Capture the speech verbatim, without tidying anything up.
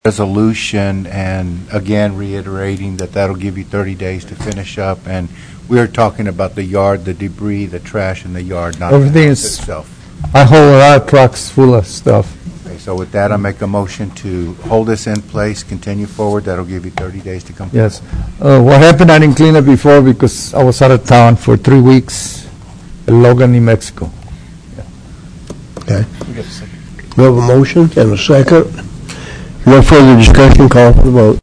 resolution, and again reiterating that that'll give you thirty days to finish up. And we're talking about the yard, the debris, the trash in the yard, not the Everything house is- itself. I hold a lot of trucks full of stuff. Okay, so with that, I make a motion to hold this in place, continue forward. That'll give you thirty days to complete. Yes. Uh, what happened, I didn't clean it before because I was out of town for three weeks in Logan, New Mexico. Okay. We have a motion and a second. No further discussion, call for the vote.